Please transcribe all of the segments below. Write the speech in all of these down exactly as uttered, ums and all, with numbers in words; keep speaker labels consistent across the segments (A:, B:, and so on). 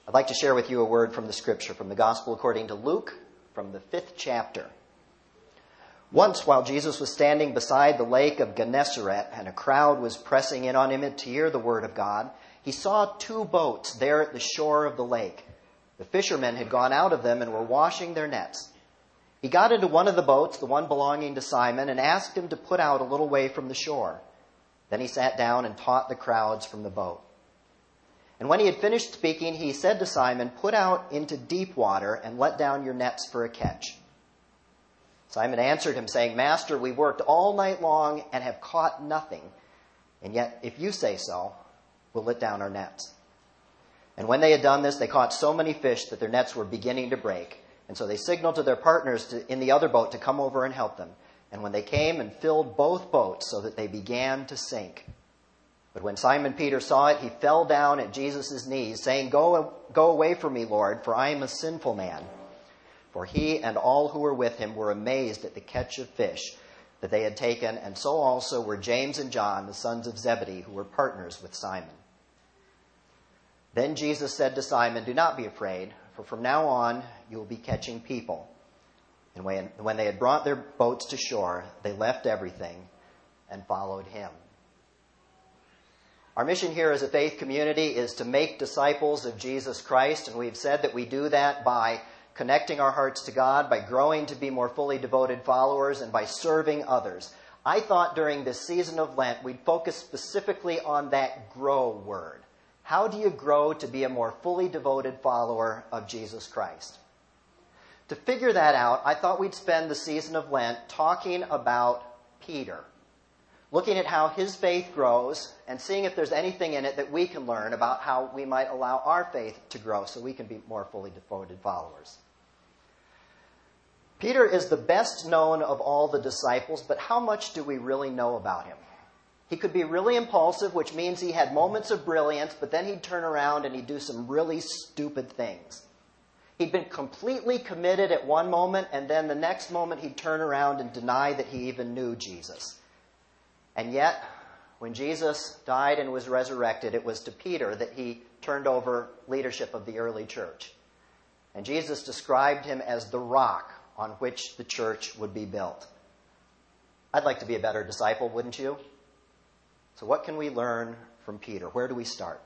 A: I'd like to share with you a word from the Scripture, from the Gospel according to Luke, from the fifth chapter. Once, while Jesus was standing beside the lake of Gennesaret, and a crowd was pressing in on him to hear the word of God, he saw two boats there at the shore of the lake. The fishermen had gone out of them and were washing their nets. He got into one of the boats, the one belonging to Simon, and asked him to put out a little way from the shore. Then he sat down and taught the crowds from the boat. And when he had finished speaking, he said to Simon, "Put out into deep water and let down your nets for a catch." Simon answered him, saying, "Master, we worked all night long and have caught nothing. And yet, if you say so, we'll let down our nets." And when they had done this, they caught so many fish that their nets were beginning to break. And so they signaled to their partners to, in the other boat to come over and help them. And when they came and filled both boats so that they began to sink. But when Simon Peter saw it, he fell down at Jesus' knees, saying, Go, go away from me, Lord, for I am a sinful man." For he and all who were with him were amazed at the catch of fish that they had taken, and so also were James and John, the sons of Zebedee, who were partners with Simon. Then Jesus said to Simon, "Do not be afraid, for from now on you will be catching people." And when, when they had brought their boats to shore, they left everything and followed him. Our mission here as a faith community is to make disciples of Jesus Christ, and we've said that we do that by connecting our hearts to God, by growing to be more fully devoted followers, and by serving others. I thought during this season of Lent we'd focus specifically on that grow word. How do you grow to be a more fully devoted follower of Jesus Christ? To figure that out, I thought we'd spend the season of Lent talking about Peter, looking at how his faith grows and seeing if there's anything in it that we can learn about how we might allow our faith to grow so we can be more fully devoted followers. Peter is the best known of all the disciples, but how much do we really know about him? He could be really impulsive, which means he had moments of brilliance, but then he'd turn around and he'd do some really stupid things. He'd been completely committed at one moment, and then the next moment he'd turn around and deny that he even knew Jesus. And yet, when Jesus died and was resurrected, it was to Peter that he turned over leadership of the early church. And Jesus described him as the rock on which the church would be built. I'd like to be a better disciple, wouldn't you? So what can we learn from Peter? Where do we start?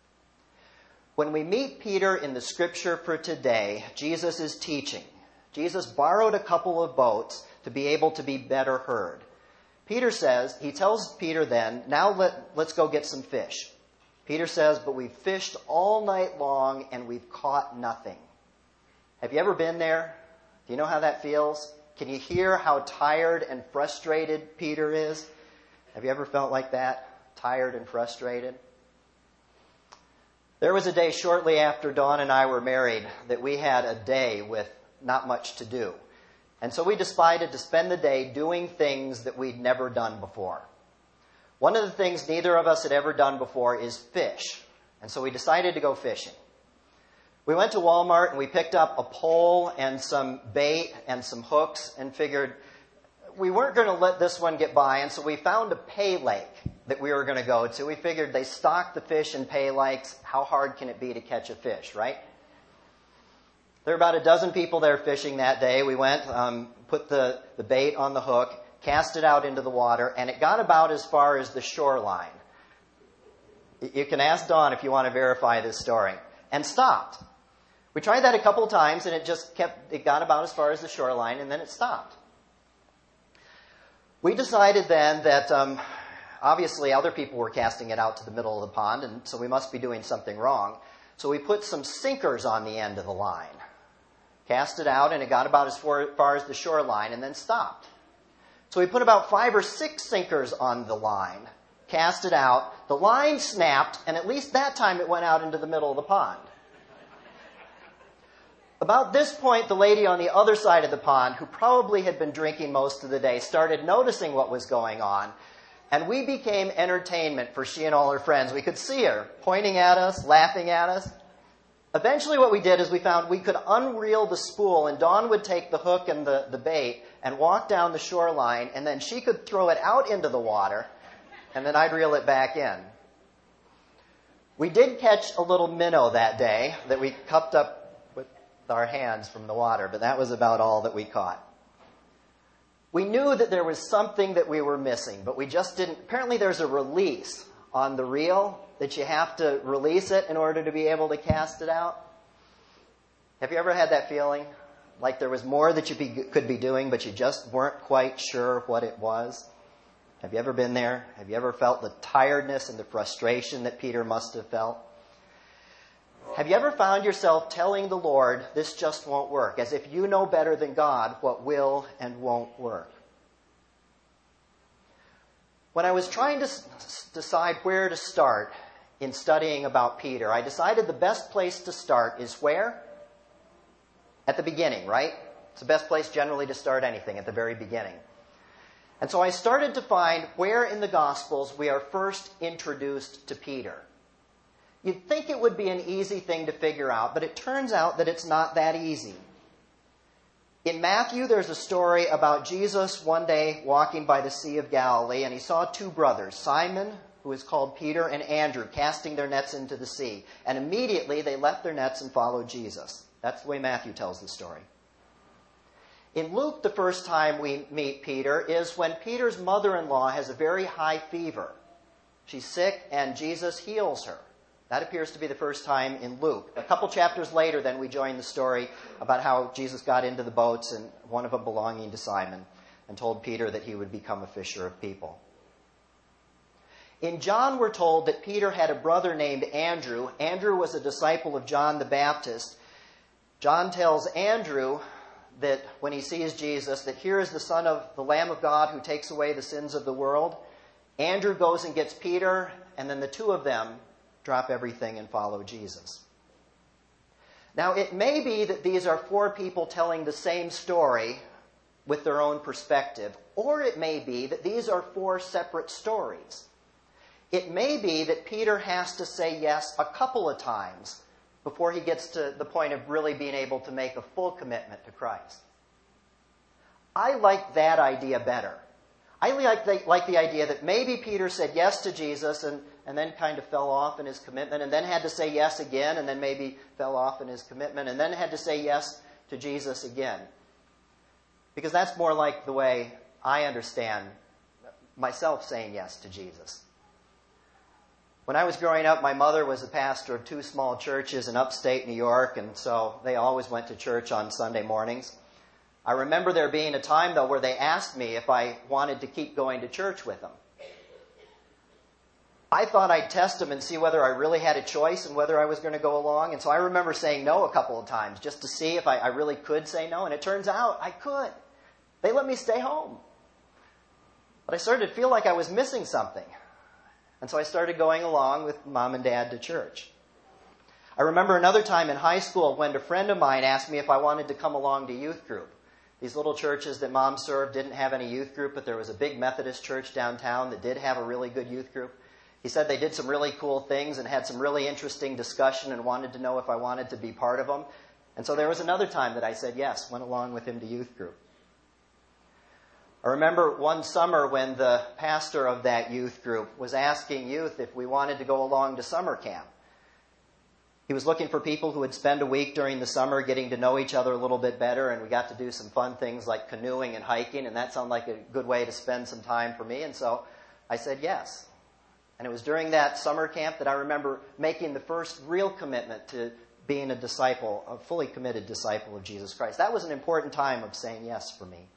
A: When we meet Peter in the scripture for today, Jesus is teaching. Jesus borrowed a couple of boats to be able to be better heard. Peter says, he tells Peter then, now let, let's go get some fish. Peter says, but we've fished all night long and we've caught nothing. Have you ever been there? Do you know how that feels? Can you hear how tired and frustrated Peter is? Have you ever felt like that? Tired and frustrated? There was a day shortly after Dawn and I were married that we had a day with not much to do. And so we decided to spend the day doing things that we'd never done before. One of the things neither of us had ever done before is fish. And so we decided to go fishing. We went to Walmart and we picked up a pole and some bait and some hooks and figured we weren't going to let this one get by. And so we found a pay lake that we were going to go to. We figured they stock the fish in pay lakes. How hard can it be to catch a fish, right? There were about a dozen people there fishing that day. We went, um, put the, the bait on the hook, cast it out into the water, and it got about as far as the shoreline. You can ask Dawn if you want to verify this story. And stopped. We tried that a couple of times, and it just kept, it got about as far as the shoreline, and then it stopped. We decided then that um, obviously other people were casting it out to the middle of the pond, and so we must be doing something wrong. So we put some sinkers on the end of the line. Cast it out, and it got about as far, far as the shoreline, and then stopped. So we put about five or six sinkers on the line, cast it out. The line snapped, and at least that time it went out into the middle of the pond. About this point, the lady on the other side of the pond, who probably had been drinking most of the day, started noticing what was going on, and we became entertainment for she and all her friends. We could see her pointing at us, laughing at us. Eventually what we did is we found we could unreel the spool, and Dawn would take the hook and the, the bait and walk down the shoreline, and then she could throw it out into the water, and then I'd reel it back in. We did catch a little minnow that day that we cupped up with our hands from the water, but that was about all that we caught. We knew that there was something that we were missing, but we just didn't. Apparently there's a release on the reel that you have to release it in order to be able to cast it out. Have you ever had that feeling? Like there was more that you be, could be doing, but you just weren't quite sure what it was? Have you ever been there? Have you ever felt the tiredness and the frustration that Peter must have felt? Have you ever found yourself telling the Lord, this just won't work, as if you know better than God what will and won't work? When I was trying to s- decide where to start in studying about Peter, I decided the best place to start is where? At the beginning, right? It's the best place generally to start anything, at the very beginning. And so I started to find where in the Gospels we are first introduced to Peter. You'd think it would be an easy thing to figure out, but it turns out that it's not that easy. In Matthew, there's a story about Jesus one day walking by the Sea of Galilee, and he saw two brothers, Simon, who is called Peter, and Andrew, casting their nets into the sea. And immediately they left their nets and followed Jesus. That's the way Matthew tells the story. In Luke, the first time we meet Peter is when Peter's mother-in-law has a very high fever. She's sick, and Jesus heals her. That appears to be the first time in Luke. A couple chapters later, then, we join the story about how Jesus got into the boats, and one of them belonging to Simon, and told Peter that he would become a fisher of people. In John, we're told that Peter had a brother named Andrew. Andrew was a disciple of John the Baptist. John tells Andrew that when he sees Jesus, that here is the Son of the Lamb of God who takes away the sins of the world. Andrew goes and gets Peter, and then the two of them drop everything and follow Jesus. Now, it may be that these are four people telling the same story with their own perspective, or it may be that these are four separate stories. It may be that Peter has to say yes a couple of times before he gets to the point of really being able to make a full commitment to Christ. I like that idea better. I like the, like the idea that maybe Peter said yes to Jesus and, and then kind of fell off in his commitment, and then had to say yes again, and then maybe fell off in his commitment, and then had to say yes to Jesus again. Because that's more like the way I understand myself saying yes to Jesus. When I was growing up, my mother was a pastor of two small churches in upstate New York, and so they always went to church on Sunday mornings. I remember there being a time, though, where they asked me if I wanted to keep going to church with them. I thought I'd test them and see whether I really had a choice and whether I was going to go along, and so I remember saying no a couple of times just to see if I, I really could say no, and it turns out I could. They let me stay home. But I started to feel like I was missing something. And so I started going along with Mom and Dad to church. I remember another time in high school when a friend of mine asked me if I wanted to come along to youth group. These little churches that Mom served didn't have any youth group, but there was a big Methodist church downtown that did have a really good youth group. He said they did some really cool things and had some really interesting discussion and wanted to know if I wanted to be part of them. And so there was another time that I said yes, went along with him to youth group. I remember one summer when the pastor of that youth group was asking youth if we wanted to go along to summer camp. He was looking for people who would spend a week during the summer getting to know each other a little bit better, and we got to do some fun things like canoeing and hiking, and that sounded like a good way to spend some time for me, and so I said yes. And it was during that summer camp that I remember making the first real commitment to being a disciple, a fully committed disciple of Jesus Christ. That was an important time of saying yes for me.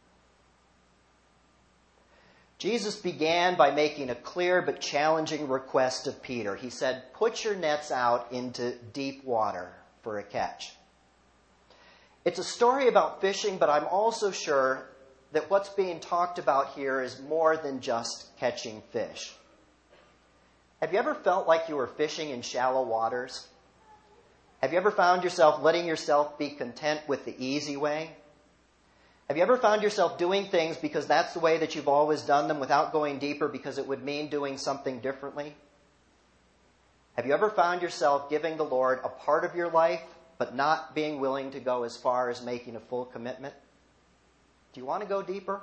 A: Jesus began by making a clear but challenging request of Peter. He said, "Put your nets out into deep water for a catch." It's a story about fishing, but I'm also sure that what's being talked about here is more than just catching fish. Have you ever felt like you were fishing in shallow waters? Have you ever found yourself letting yourself be content with the easy way? Have you ever found yourself doing things because that's the way that you've always done them without going deeper because it would mean doing something differently? Have you ever found yourself giving the Lord a part of your life but not being willing to go as far as making a full commitment? Do you want to go deeper?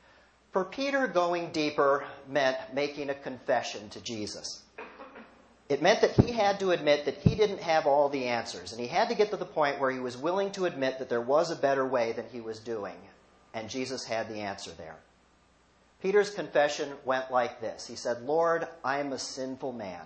A: For Peter, going deeper meant making a confession to Jesus. It meant that he had to admit that he didn't have all the answers. And he had to get to the point where he was willing to admit that there was a better way than he was doing. And Jesus had the answer there. Peter's confession went like this. He said, "Lord, I am a sinful man."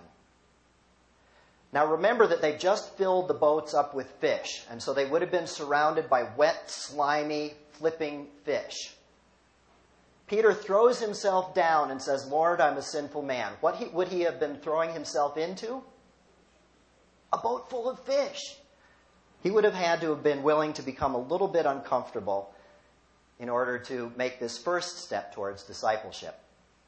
A: Now remember that they just filled the boats up with fish. And so they would have been surrounded by wet, slimy, flipping fish. Peter throws himself down and says, "Lord, I'm a sinful man." What he, would he have been throwing himself into? A boat full of fish. He would have had to have been willing to become a little bit uncomfortable in order to make this first step towards discipleship.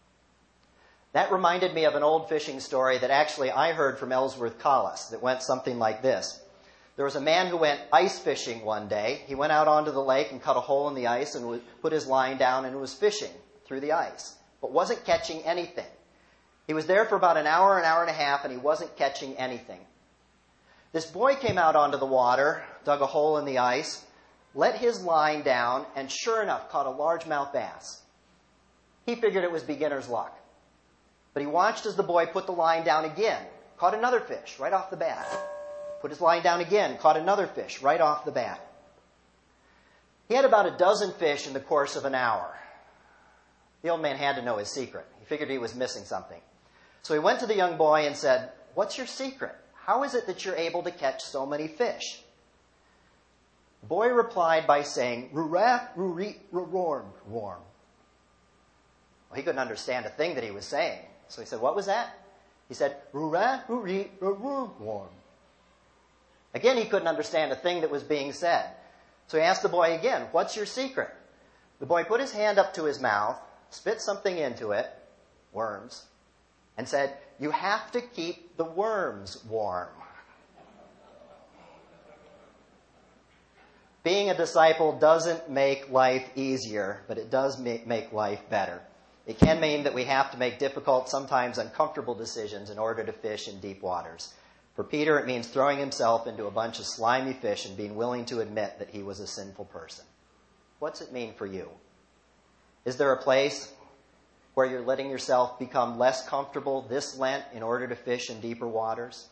A: That reminded me of an old fishing story that actually I heard from Ellsworth Collis that went something like this. There was a man who went ice fishing one day. He went out onto the lake and cut a hole in the ice and put his line down and was fishing through the ice, but wasn't catching anything. He was there for about an hour, an hour and a half, and he wasn't catching anything. This boy came out onto the water, dug a hole in the ice, let his line down, and sure enough, caught a largemouth bass. He figured it was beginner's luck. But he watched as the boy put the line down again, caught another fish right off the bat. Put his line down again, caught another fish right off the bat. He had about a dozen fish in the course of an hour. The old man had to know his secret. He figured he was missing something. So he went to the young boy and said, "What's your secret? How is it that you're able to catch so many fish?" The boy replied by saying, "Ruraf, rurit, rorm, warm." Well, he couldn't understand a thing that he was saying. So he said, "What was that?" He said, "Ruraf, rurit, rorm, warm." Again, he couldn't understand a thing that was being said. So he asked the boy again, "What's your secret?" The boy put his hand up to his mouth, spit something into it, worms, and said, "You have to keep the worms warm." Being a disciple doesn't make life easier, but it does make life better. It can mean that we have to make difficult, sometimes uncomfortable decisions in order to fish in deep waters. For Peter, it means throwing himself into a bunch of slimy fish and being willing to admit that he was a sinful person. What's it mean for you? Is there a place where you're letting yourself become less comfortable this Lent in order to fish in deeper waters?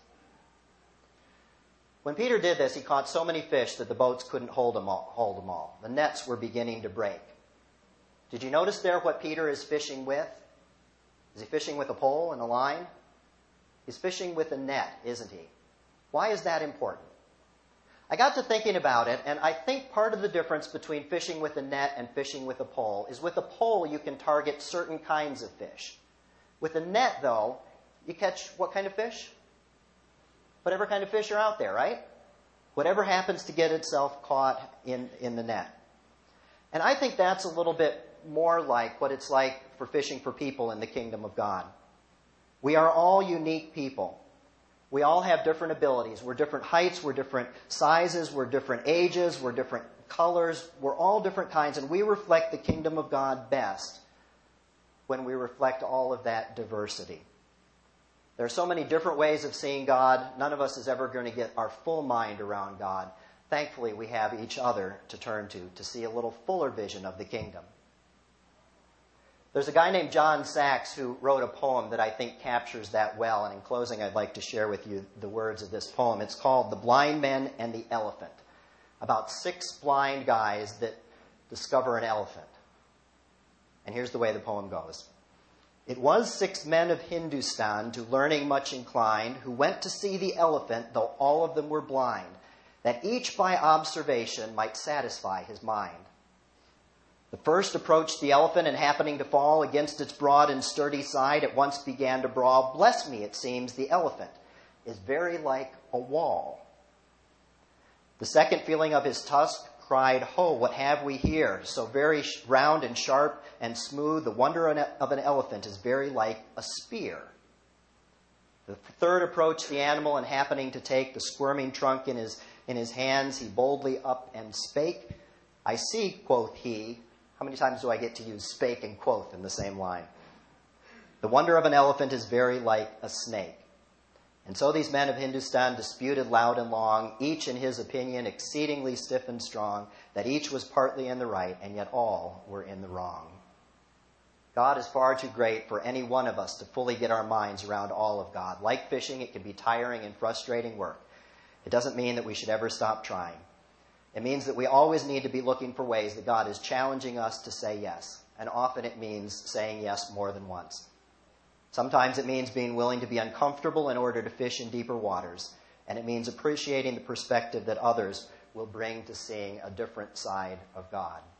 A: When Peter did this, he caught so many fish that the boats couldn't hold them all. Hold them all. The nets were beginning to break. Did you notice there what Peter is fishing with? Is he fishing with a pole and a line? He's fishing with a net, isn't he? Why is that important? I got to thinking about it, and I think part of the difference between fishing with a net and fishing with a pole is with a pole you can target certain kinds of fish. With a net, though, you catch what kind of fish? Whatever kind of fish are out there, right? Whatever happens to get itself caught in, in the net. And I think that's a little bit more like what it's like for fishing for people in the kingdom of God. We are all unique people. We all have different abilities. We're different heights, we're different sizes, we're different ages, we're different colors. We're all different kinds, and we reflect the kingdom of God best when we reflect all of that diversity. There are so many different ways of seeing God. None of us is ever going to get our full mind around God. Thankfully, we have each other to turn to, to see a little fuller vision of the kingdom. There's a guy named John Sachs who wrote a poem that I think captures that well. And in closing, I'd like to share with you the words of this poem. It's called "The Blind Men and the Elephant," about six blind guys that discover an elephant. And here's the way the poem goes. "It was six men of Hindustan, to learning much inclined, who went to see the elephant, though all of them were blind, that each by observation might satisfy his mind. The first approached the elephant, and happening to fall against its broad and sturdy side, at once began to brawl. Bless me, it seems the elephant is very like a wall. The second, feeling of his tusk, cried, Ho, what have we here? So very round and sharp and smooth, the wonder of an elephant is very like a spear. The third approached the animal, and happening to take the squirming trunk in his, in his hands, he boldly up and spake. I see, quoth he." How many times do I get to use spake and quoth in the same line? "The wonder of an elephant is very like a snake." And so these men of Hindustan disputed loud and long, each in his opinion exceedingly stiff and strong, that each was partly in the right, and yet all were in the wrong. God is far too great for any one of us to fully get our minds around all of God. Like fishing, it can be tiring and frustrating work. It doesn't mean that we should ever stop trying. It means that we always need to be looking for ways that God is challenging us to say yes. And often it means saying yes more than once. Sometimes it means being willing to be uncomfortable in order to fish in deeper waters. And it means appreciating the perspective that others will bring to seeing a different side of God.